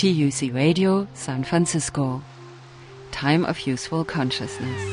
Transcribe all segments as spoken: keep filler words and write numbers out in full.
T U C Radio, San Francisco. Time of Useful Consciousness.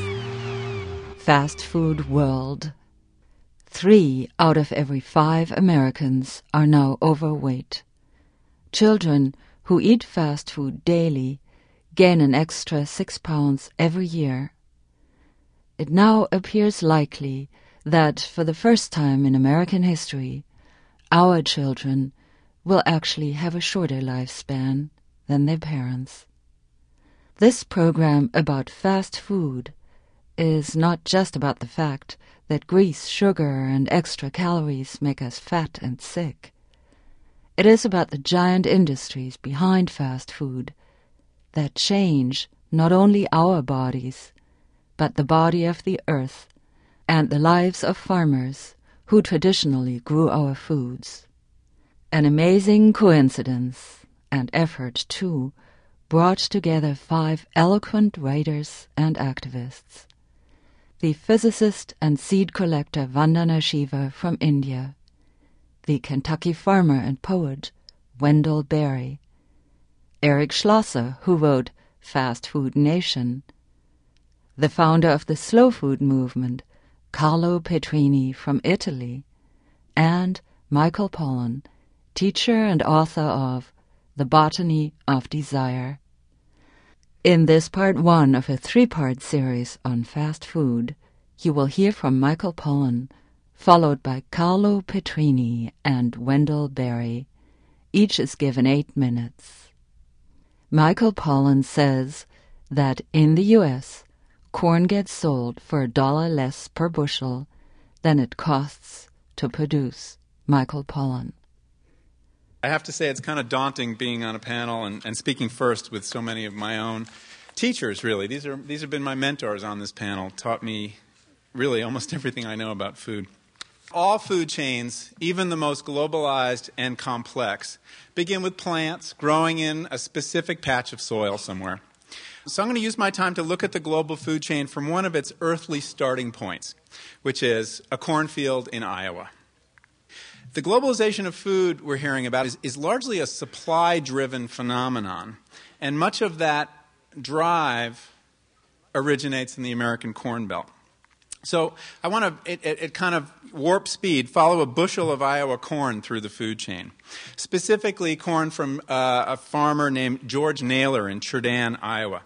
Fast Food World. Three out of every five Americans are now overweight. Children who eat fast food daily gain an extra six pounds every year. It now appears likely that for the first time in American history, our children will actually have a shorter lifespan than their parents. This program about fast food is not just about the fact that grease, sugar, and extra calories make us fat and sick. It is about the giant industries behind fast food that change not only our bodies, but the body of the earth and the lives of farmers who traditionally grew our foods. An amazing coincidence and effort, too, brought together five eloquent writers and activists. The physicist and seed collector Vandana Shiva from India, the Kentucky farmer and poet Wendell Berry, Eric Schlosser, who wrote Fast Food Nation, the founder of the slow food movement, Carlo Petrini from Italy, and Michael Pollan, teacher and author of The Botany of Desire. In this part one of a three-part series on fast food, you will hear from Michael Pollan, followed by Carlo Petrini and Wendell Berry. Each is given eight minutes. Michael Pollan says that in the U S, corn gets sold for a dollar less per bushel than it costs to produce. Michael Pollan. I have to say it's kind of daunting being on a panel and, and speaking first with so many of my own teachers, really. These are these have been my mentors on this panel, taught me really almost everything I know about food. All food chains, even the most globalized and complex, begin with plants growing in a specific patch of soil somewhere. So I'm going to use my time to look at the global food chain from one of its earthly starting points, which is a cornfield in Iowa. The globalization of food we're hearing about is, is largely a supply-driven phenomenon, and much of that drive originates in the American Corn Belt. So I want to, at, at kind of warp speed, follow a bushel of Iowa corn through the food chain. Specifically, corn from uh, a farmer named George Naylor in Cherdan, Iowa.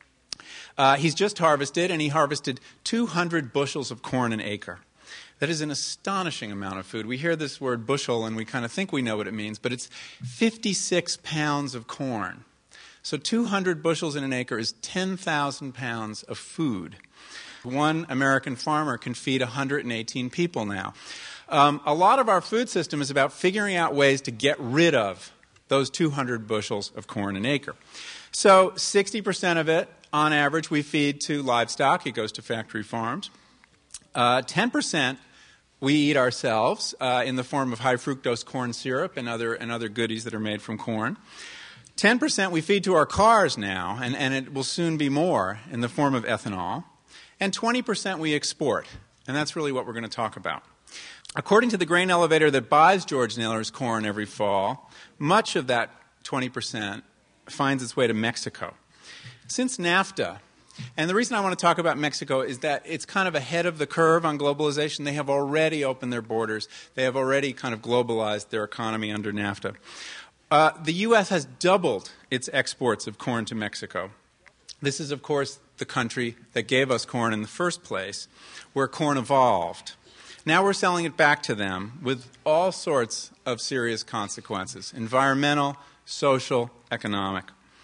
Uh, he's just harvested, and he harvested two hundred bushels of corn an acre. That is an astonishing amount of food. We hear this word bushel, and we kind of think we know what it means, but it's fifty-six pounds of corn. So two hundred bushels in an acre is ten thousand pounds of food. One American farmer can feed one hundred eighteen people now. Um, a lot of our food system is about figuring out ways to get rid of those two hundred bushels of corn an acre. So sixty percent of it, on average, we feed to livestock. It goes to factory farms. Uh, ten percent we eat ourselves uh, in the form of high fructose corn syrup and other, and other goodies that are made from corn. ten percent we feed to our cars now, and, and it will soon be more in the form of ethanol. And twenty percent we export, and that's really what we're going to talk about. According to the grain elevator that buys George Naylor's corn every fall, much of that twenty percent finds its way to Mexico. Since NAFTA, and the reason I want to talk about Mexico is that it's kind of ahead of the curve on globalization. They have already opened their borders. They have already kind of globalized their economy under NAFTA. Uh, the U S has doubled its exports of corn to Mexico. This is, of course, the country that gave us corn in the first place, where corn evolved. Now we're selling it back to them with all sorts of serious consequences: environmental, social, economic.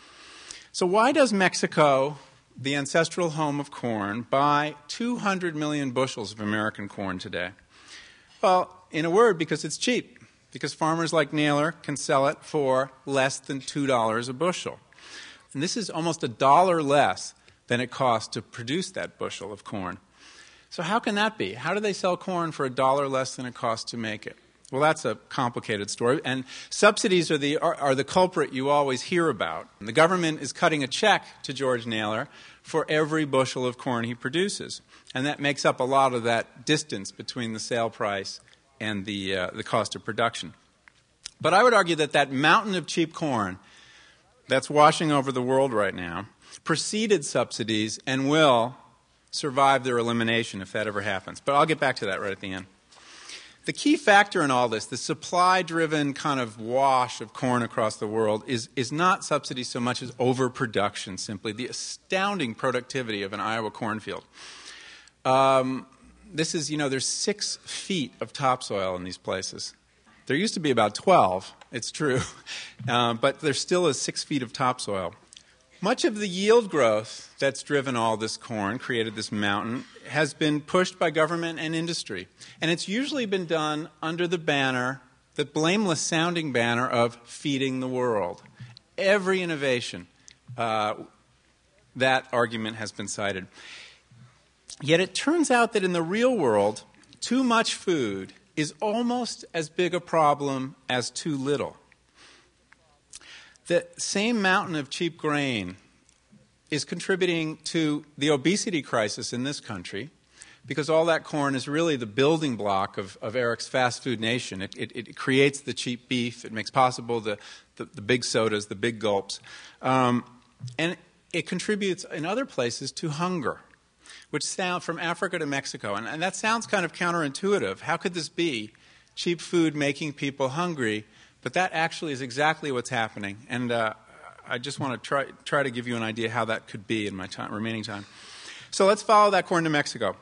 So why does Mexico, the ancestral home of corn, buy two hundred million bushels of American corn today? Well, in a word, because it's cheap. Because farmers like Naylor can sell it for less than two dollars a bushel. And this is almost a dollar less than it costs to produce that bushel of corn. So how can that be? How do they sell corn for a dollar less than it costs to make it? Well, that's a complicated story. And subsidies are the, are, are the culprit you always hear about. And the government is cutting a check to George Naylor for every bushel of corn he produces. And that makes up a lot of that distance between the sale price and the, uh, the cost of production. But I would argue that that mountain of cheap corn that's washing over the world right now preceded subsidies and will survive their elimination if that ever happens. But I'll get back to that right at the end. The key factor in all this, the supply-driven kind of wash of corn across the world, is, is not subsidies so much as overproduction, simply the astounding productivity of an Iowa cornfield. Um, this is, you know, there's six feet of topsoil in these places. There used to be about twelve, it's true, uh, but there still is six feet of topsoil. Much of the yield growth that's driven all this corn, created this mountain, has been pushed by government and industry. And it's usually been done under the banner, the blameless-sounding banner of feeding the world. Every innovation, uh, that argument has been cited. Yet it turns out that in the real world, too much food is almost as big a problem as too little. The same mountain of cheap grain is contributing to the obesity crisis in this country because all that corn is really the building block of, of Eric's fast food nation. It, it, it creates the cheap beef. It makes possible the, the, the big sodas, the big gulps. Um, and it contributes in other places to hunger, which sound from Africa to Mexico. And, and that sounds kind of counterintuitive. How could this be? Cheap food making people hungry. But that actually is exactly what's happening, and uh, I just want to try, try to give you an idea how that could be in my time, remaining time. So let's follow that corn to Mexico.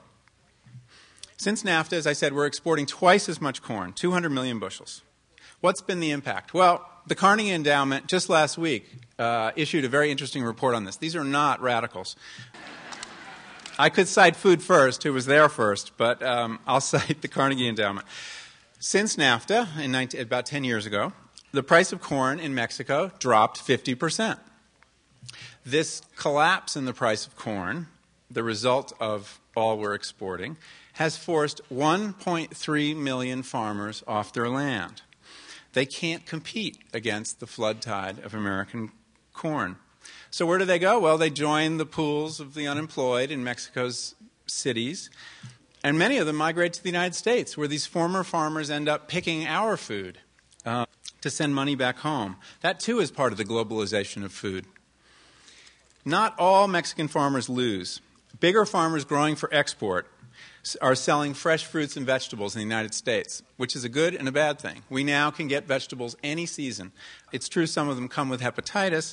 Since NAFTA, as I said, we're exporting twice as much corn, two hundred million bushels. What's been the impact? Well, the Carnegie Endowment just last week uh, issued a very interesting report on this. These are not radicals. I could cite Food First, who was there first, but um, I'll cite the Carnegie Endowment. Since NAFTA, in nineteen, about ten years ago, the price of corn in Mexico dropped fifty percent. This collapse in the price of corn, the result of all we're exporting, has forced one point three million farmers off their land. They can't compete against the flood tide of American corn. So where do they go? Well, they join the pools of the unemployed in Mexico's cities. And many of them migrate to the United States, where these former farmers end up picking our food uh, to send money back home. That, too, is part of the globalization of food. Not all Mexican farmers lose. Bigger farmers growing for export are selling fresh fruits and vegetables in the United States, which is a good and a bad thing. We now can get vegetables any season. It's true some of them come with hepatitis,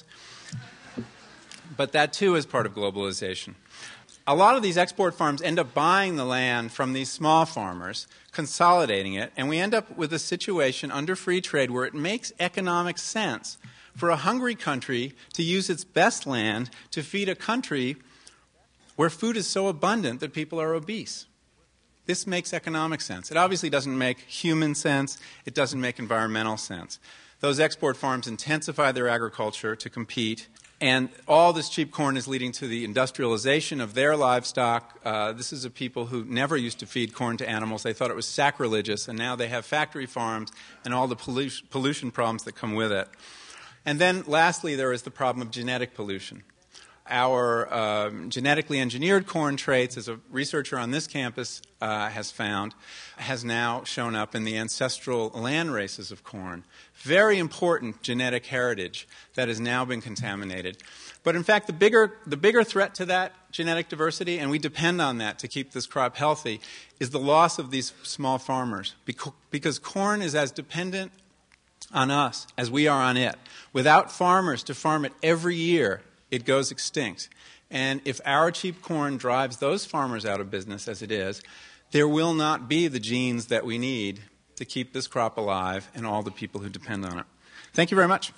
but that, too, is part of globalization. A lot of these export farms end up buying the land from these small farmers, consolidating it, and we end up with a situation under free trade where it makes economic sense for a hungry country to use its best land to feed a country where food is so abundant that people are obese. This makes economic sense. It obviously doesn't make human sense. It doesn't make environmental sense. Those export farms intensify their agriculture to compete. And all this cheap corn is leading to the industrialization of their livestock. Uh, this is a people who never used to feed corn to animals. They thought it was sacrilegious, and now they have factory farms and all the pollution, pollution problems that come with it. And then lastly, there is the problem of genetic pollution. Our um, genetically engineered corn traits, as a researcher on this campus uh, has found, has now shown up in the ancestral land races of corn. Very important genetic heritage that has now been contaminated. But in fact, the bigger, the bigger threat to that genetic diversity, and we depend on that to keep this crop healthy, is the loss of these small farmers. Because corn is as dependent on us as we are on it. Without farmers to farm it every year, it goes extinct. And if our cheap corn drives those farmers out of business, as it is, there will not be the genes that we need to keep this crop alive and all the people who depend on it. Thank you very much.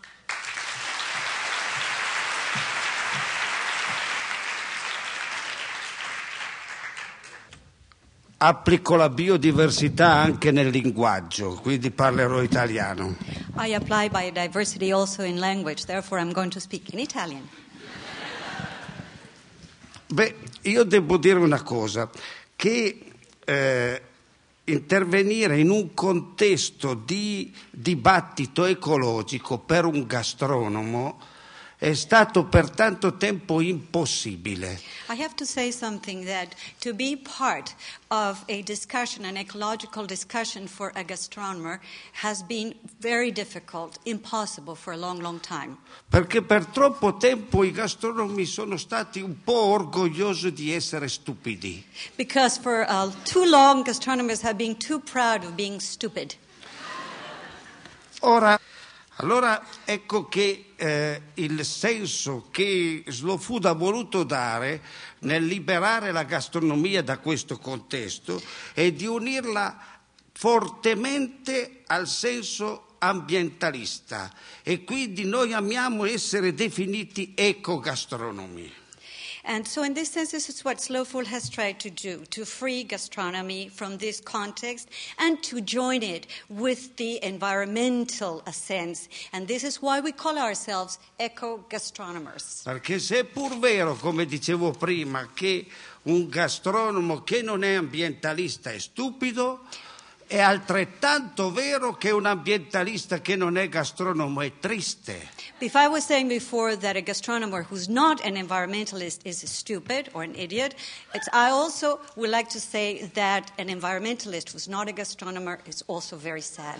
Applico la biodiversità anche nel linguaggio, quindi parlerò italiano. I apply biodiversity also in language, therefore I'm going to speak in Italian. Beh, io devo dire una cosa, che eh, intervenire in un contesto di dibattito ecologico per un gastronomo è stato per tanto tempo impossibile. I have to say something that to be part of a discussion, an ecological discussion for a gastronomer has been very difficult, impossible for a long, long time. Perché per troppo tempo i gastronomi sono stati un po' orgogliosi di essere stupidi. Because for uh, too long, gastronomers have been too proud of being stupid. Ora, allora ecco che eh, il senso che Slow Food ha voluto dare nel liberare la gastronomia da questo contesto è di unirla fortemente al senso ambientalista, e quindi noi amiamo essere definiti ecogastronomi. And so in this sense, this is what Slow Food has tried to do, to free gastronomy from this context and to join it with the environmental sense. And this is why we call ourselves eco-gastronomers. Perché se è pur vero, come dicevo prima, che un gastronomo che non è ambientalista è stupido, è altrettanto vero che un ambientalista che non è gastronomo è triste. If I was saying before that a gastronomer who's not an environmentalist is stupid or an idiot, it's, I also would like to say that an environmentalist who's not a gastronomer is also very sad.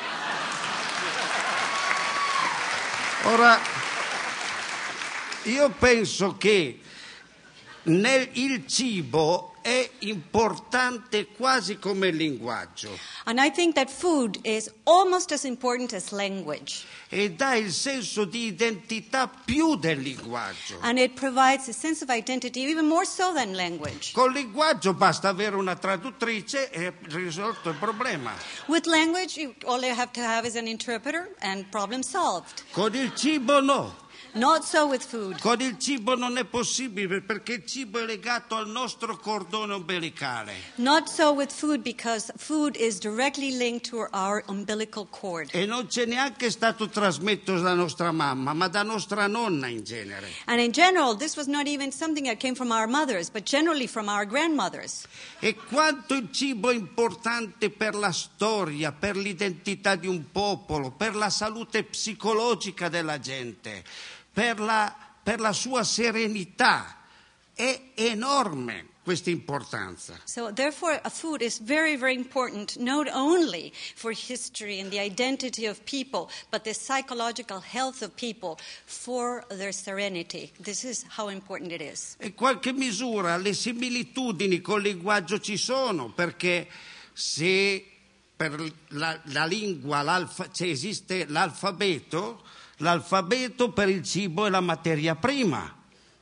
Ora, io penso che nel, il cibo è importante quasi come il linguaggio. And I think that food is almost as important as language. E dà il senso di identità più del linguaggio. And it provides a sense of identity even more so than language. Col linguaggio basta avere una traduttrice e risolto il problema. With language, you, all you have to have is an interpreter and problem solved. Con il cibo no. Not so with food. Con il cibo non è possibile perché il cibo è legato al nostro cordone ombelicale. Not so with food because food is directly linked to our umbilical cord. E non c'è neanche stato trasmesso da nostra mamma, ma da nostra nonna in genere. And in general, this was not even something that came from our mothers, but generally from our grandmothers. E quanto il cibo è importante per la storia, per l'identità di un popolo, per la salute psicologica della gente. Per la, per la sua serenità è enorme questa importanza. So therefore a food is very, very important not only for history and the identity of people, but the psychological health of people for their serenity. This is how important it is. In qualche misura le similitudini col linguaggio ci sono, perché se per la, la lingua l'alfa, cioè esiste l'alfabeto, l'alfabeto per il cibo è la materia prima.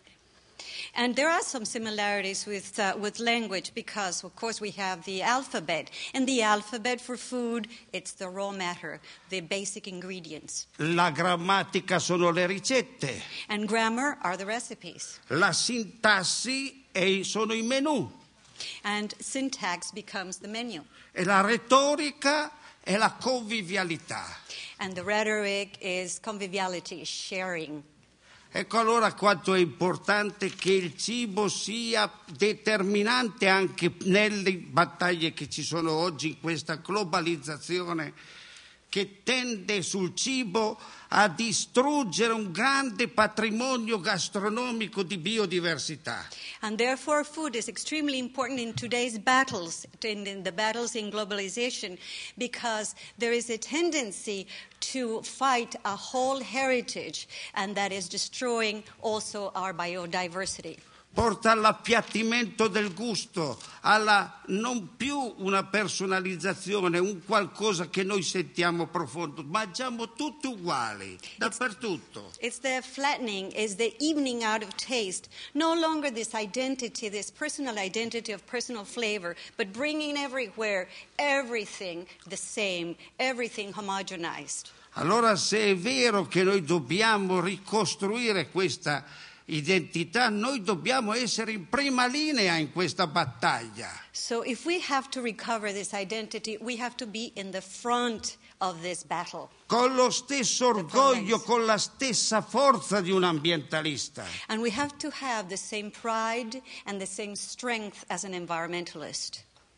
And there are some similarities with, uh, with language because, of course, we have the alphabet. And the alphabet for food, it's the raw matter, the basic ingredients. La grammatica sono le ricette. And grammar are the recipes. La sintassi è, sono i menù. And syntax becomes the menu. E la retorica è la convivialità. And the rhetoric is conviviality, sharing. Ecco allora quanto è importante che il cibo sia determinante anche nelle battaglie che ci sono oggi in questa globalizzazione che tende sul cibo a distruggere un grande patrimonio gastronomico di biodiversità. And therefore food is extremely important in today's battles, in, in the battles in globalization, because there is a tendency to fight a whole heritage, and that is destroying also our biodiversity. Porta all'appiattimento del gusto, alla non più una personalizzazione, un qualcosa che noi sentiamo profondo. Mangiamo tutti uguali, dappertutto. It's, it's the flattening, it's the evening out of taste. No longer this identity, this personal identity of personal flavor, but bringing everywhere everything the same, everything homogenized. Allora, se è vero che noi dobbiamo ricostruire questa identità, noi dobbiamo essere in prima linea in questa battaglia. So if we have to recover this identity, we have to be in the front of this battle. Con lo stesso orgoglio, con la stessa forza di un ambientalista. And we have to have the same pride and the same strength as an environmentalist.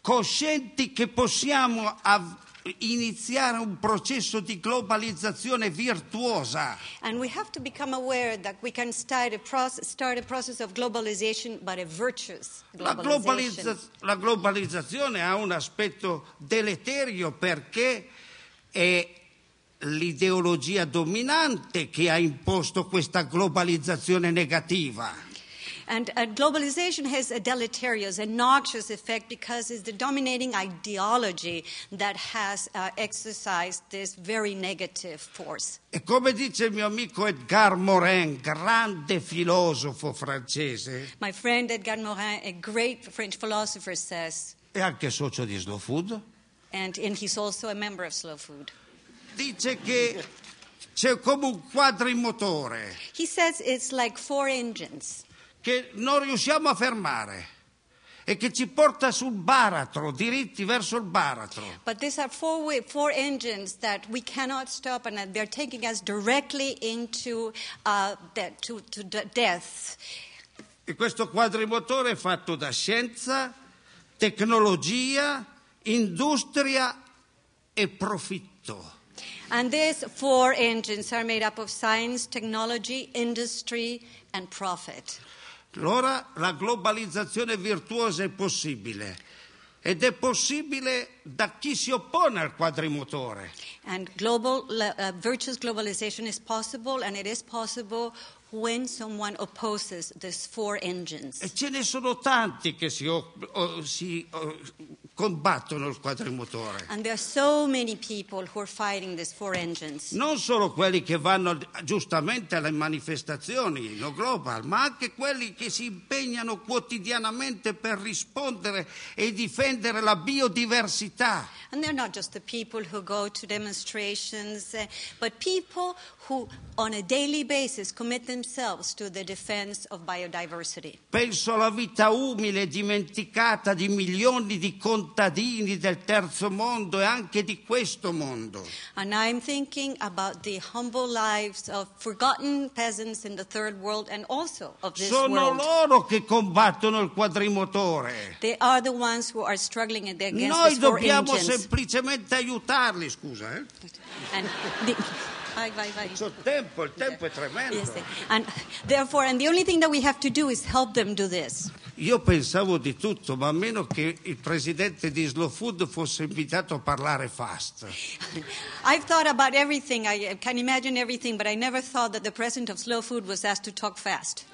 coscienti che possiamo av- iniziare un processo di globalizzazione virtuosa. And we have to become aware that we can start a process, start a process of globalization, but a virtuous La, globalization. globalizza- la globalizzazione ha un aspetto deleterio perché è l'ideologia dominante che ha imposto questa globalizzazione negativa. And uh, globalization has a deleterious and noxious effect because it's the dominating ideology that has uh, exercised this very negative force. E come dice il mio amico Edgar Morin, grande filosofo francese My friend Edgar Morin, a great French philosopher, says, e anche socio di Slow Food, and, and he's also a member of Slow Food, dice che c'è come un quadrimotore he says it's like four engines che non riusciamo a fermare e che ci porta sul baratro, diritti verso il baratro. But these are four, way, four engines that we cannot stop, and they're taking us directly into uh, de- to, to de- death. E questo quadrimotore è fatto da scienza, tecnologia, industria e profitto. And these four engines are made up of science, technology, industry, and profit. Allora la globalizzazione virtuosa è possibile. Ed è possibile da chi si oppone al quadrimotore. And global uh, virtuous globalization is possible, and it is possible when someone opposes these four engines. E ce ne sono tanti che si, o, o, si o, combattono il quadrimotore. And there are so many people who are fighting these four engines. Non solo quelli che vanno giustamente alle manifestazioni, no global, ma anche quelli che si impegnano quotidianamente per rispondere e difendere la biodiversità. And they're not just the people who go to demonstrations, uh, but people who on a daily basis commit themselves to the defense of biodiversity. Penso alla vita umile dimenticata di milioni di contadini del terzo mondo e anche di questo mondo. And I'm thinking about the humble lives of forgotten peasants in the third world and also of this Sono world. loro che combattono il quadrimotore. They are the ones who are struggling against Noi these four dobbiamo engines. semplicemente aiutarli, scusa, eh? And the, vai, vai, vai. Il tempo, il tempo è tremendo. Yes, and therefore, and the only thing that we have to do is help them do this. Io pensavo di tutto, ma a meno che il presidente di Slow Food fosse invitato a parlare fast. I've thought about everything. I can imagine everything, but I never thought that the president of Slow Food was asked to talk fast.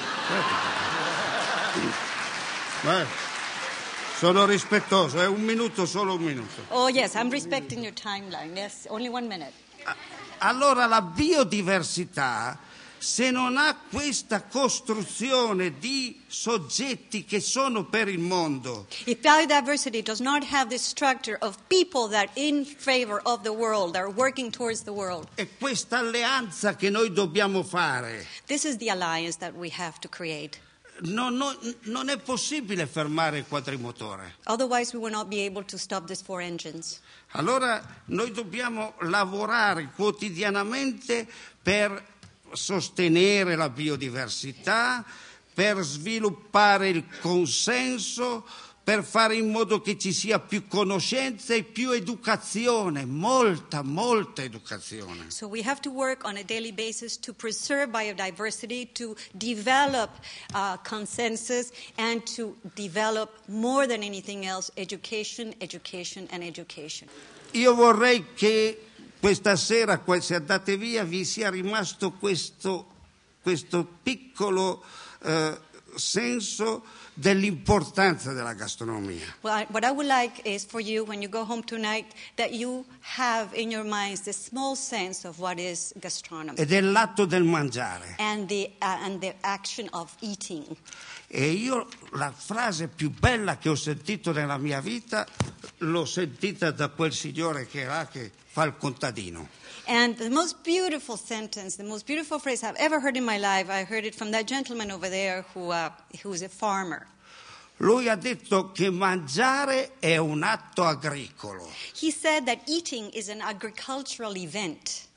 Beh, sono rispettoso, è un minuto, solo un minuto. Oh, yes, I'm respecting your timeline. Yes, only one minute. Allora la biodiversità, se non ha questa costruzione di soggetti che sono per il mondo, If biodiversity does not have this structure of people that are in favor of the world, are working towards the world, è questa alleanza che noi dobbiamo fare. this is the alliance that we have to create. Non, non, non è possibile fermare il quadrimotore. Otherwise, we will not be able to stop these four engines. Allora noi dobbiamo lavorare quotidianamente per sostenere la biodiversità, per sviluppare il consenso, per fare in modo che ci sia più conoscenza e più educazione, molta, molta educazione. So we have to work on a daily basis to preserve biodiversity, to develop uh, consensus, and to develop, more than anything else, education, education, and education. Io vorrei che questa sera, se andate via, vi sia rimasto questo, questo piccolo eh, senso dell'importanza della gastronomia. Well, I, what I would like is for you, when you go home tonight, that you have in your minds this small sense of what is gastronomy E dell'atto del mangiare. and the uh, and the action of eating. E io la frase più bella che ho sentito nella mia vita l'ho sentita da quel signore che era che fa il contadino. And the most beautiful sentence, the most beautiful phrase I've ever heard in my life, I heard it from that gentleman over there who uh, who's a farmer. Lui ha detto che mangiare è un atto agricolo. He said that eating is an agricultural event.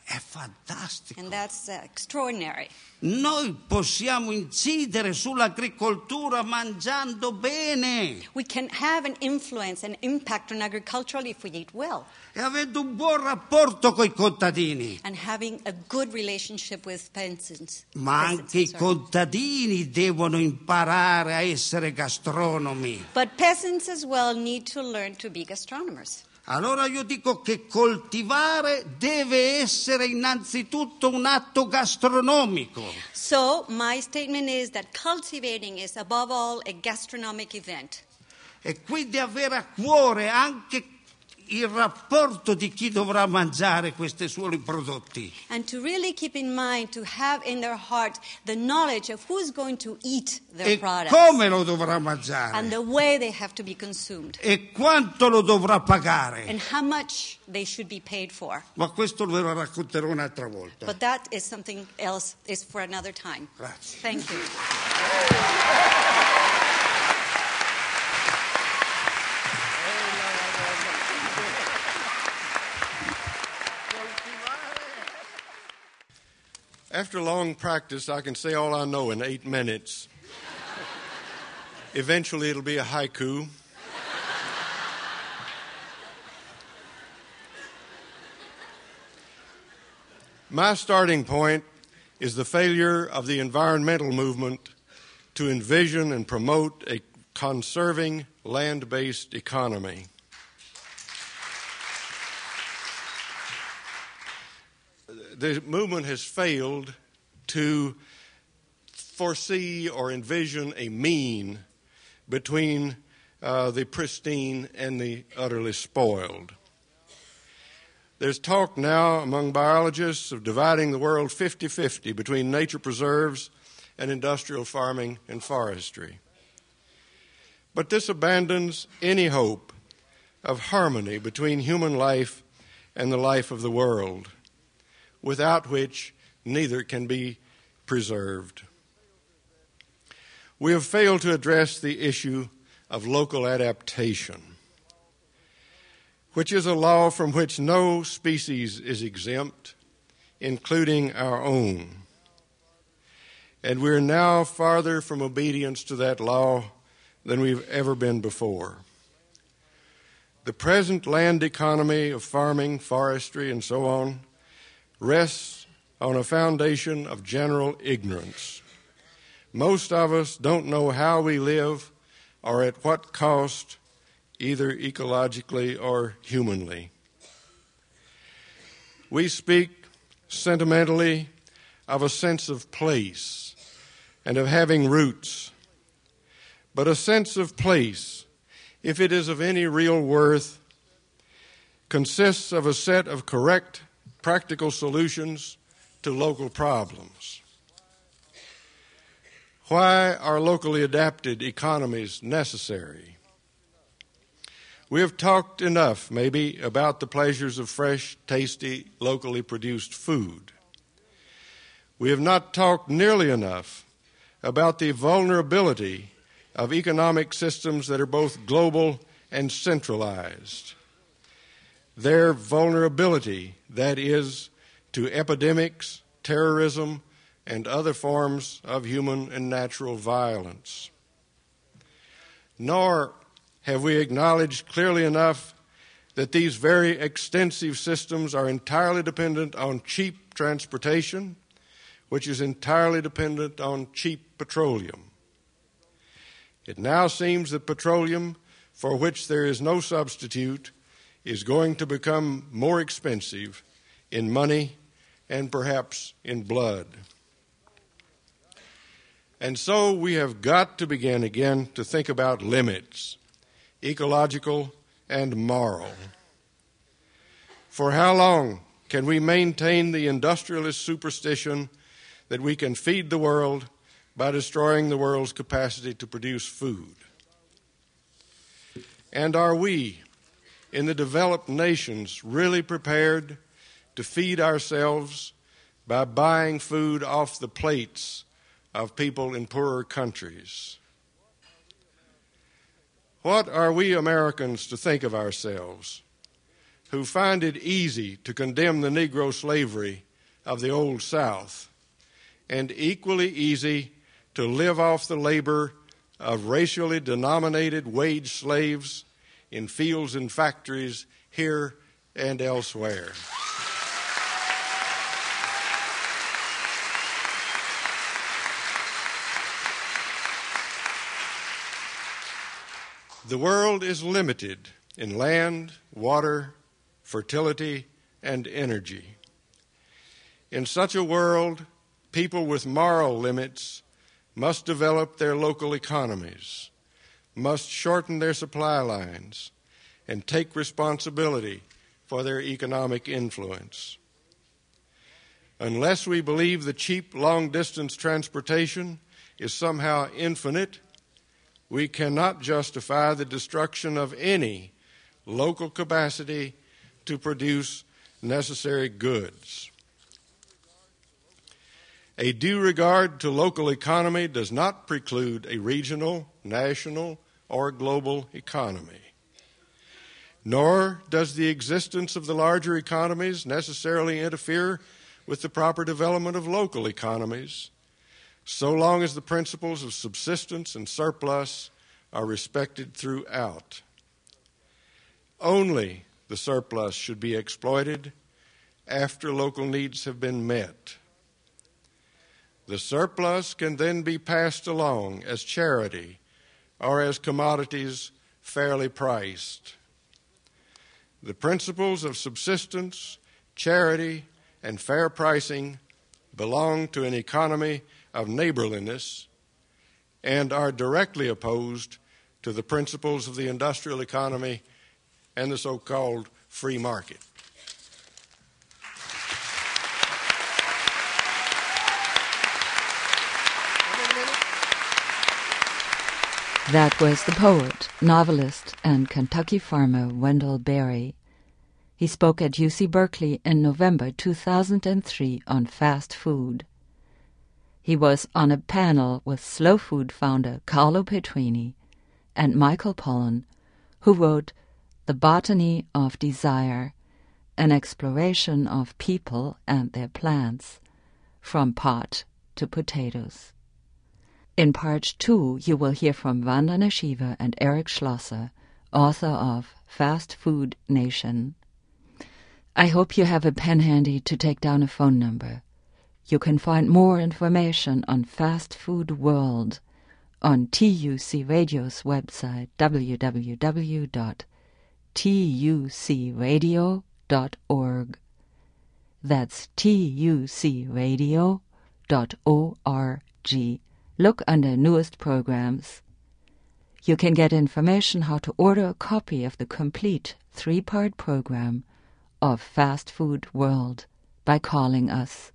È fantastico. And that's uh, extraordinary. Noi possiamo incidere sull'agricoltura mangiando bene We can have an influence and impact on agriculture if we eat well, e avendo un buon rapporto coi contadini. and having a good relationship with peasants. Ma peasants, anche i sorry. contadini devono imparare a essere gastronomi. But peasants as well need to learn to be gastronomers. Allora io dico che coltivare deve essere innanzitutto un atto gastronomico. So my statement is that cultivating is above all a gastronomic event. E quindi avere a cuore anche il rapporto di chi dovrà mangiare questi suoi prodotti. And to really keep in mind, to have in their heart the knowledge of who's going to eat their E products come lo dovrà and mangiare. the way they have to be consumed E quanto lo dovrà pagare. and how much they should be paid for. Ma questo ve lo racconterò un'altra volta. But that is something else, is for another time. Grazie. Thank you. After long practice, I can say all I know in eight minutes. Eventually, it'll be a haiku. My starting point is the failure of the environmental movement to envision and promote a conserving land-based economy. The movement has failed to foresee or envision a mean between uh, the pristine and the utterly spoiled. There's talk now among biologists of dividing the world fifty-fifty between nature preserves and industrial farming and forestry. But this abandons any hope of harmony between human life and the life of the world, without which neither can be preserved. We have failed to address the issue of local adaptation, which is a law from which no species is exempt, including our own. And we're now farther from obedience to that law than we've ever been before. The present land economy of farming, forestry, and so on rests on a foundation of general ignorance. Most of us don't know how we live or at what cost, either ecologically or humanly. We speak sentimentally of a sense of place and of having roots. But a sense of place, if it is of any real worth, consists of a set of correct, practical solutions to local problems. Why are locally adapted economies necessary? We have talked enough, maybe, about the pleasures of fresh, tasty, locally produced food. We have not talked nearly enough about the vulnerability of economic systems that are both global and centralized. Their vulnerability, that is, to epidemics, terrorism, and other forms of human and natural violence. Nor have we acknowledged clearly enough that these very extensive systems are entirely dependent on cheap transportation, which is entirely dependent on cheap petroleum. It now seems that petroleum, for which there is no substitute, is going to become more expensive in money and perhaps in blood. And so we have got to begin again to think about limits, ecological and moral. For how long can we maintain the industrialist superstition that we can feed the world by destroying the world's capacity to produce food? And are we, in the developed nations, really prepared to feed ourselves by buying food off the plates of people in poorer countries? What are we Americans to think of ourselves, who find it easy to condemn the Negro slavery of the Old South, and equally easy to live off the labor of racially denominated wage slaves in fields and factories here and elsewhere. The world is limited in land, water, fertility, and energy. In such a world, people with moral limits must develop their local economies, must shorten their supply lines, and take responsibility for their economic influence. Unless we believe the cheap long-distance transportation is somehow infinite, we cannot justify the destruction of any local capacity to produce necessary goods. A due regard to local economy does not preclude a regional, national, or global economy. Nor does the existence of the larger economies necessarily interfere with the proper development of local economies, so long as the principles of subsistence and surplus are respected throughout. Only the surplus should be exploited after local needs have been met. The surplus can then be passed along as charity or as commodities fairly priced. The principles of subsistence, charity, and fair pricing belong to an economy of neighborliness and are directly opposed to the principles of the industrial economy and the so-called free market. That was the poet, novelist, and Kentucky farmer Wendell Berry. He spoke at U C Berkeley in November two thousand three on fast food. He was on a panel with Slow Food founder Carlo Petrini and Michael Pollan, who wrote The Botany of Desire, an exploration of people and their plants, from pot to potatoes. In part two, you will hear from Vandana Shiva and Eric Schlosser, author of Fast Food Nation. I hope you have a pen handy to take down a phone number. You can find more information on Fast Food World on T U C Radio's website, w w w dot t u c radio dot org. That's t u c radio dot org. Look under newest programs. You can get information how to order a copy of the complete three-part program of Fast Food World by calling us.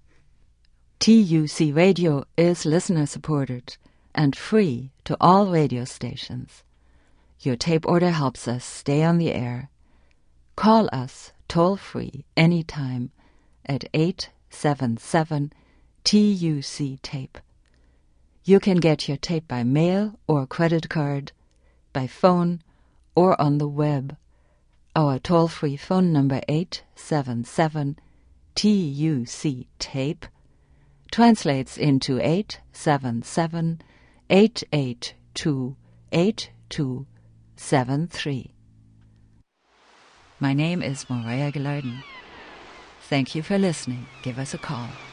T U C Radio is listener-supported and free to all radio stations. Your tape order helps us stay on the air. Call us toll-free anytime at eight seven seven T U C tape. You can get your tape by mail or credit card, by phone, or on the web. Our toll-free phone number eight seven seven T U C tape translates into eight seven seven eight eight two eight two seven three. My name is Maria Gilardin. Thank you for listening. Give us a call.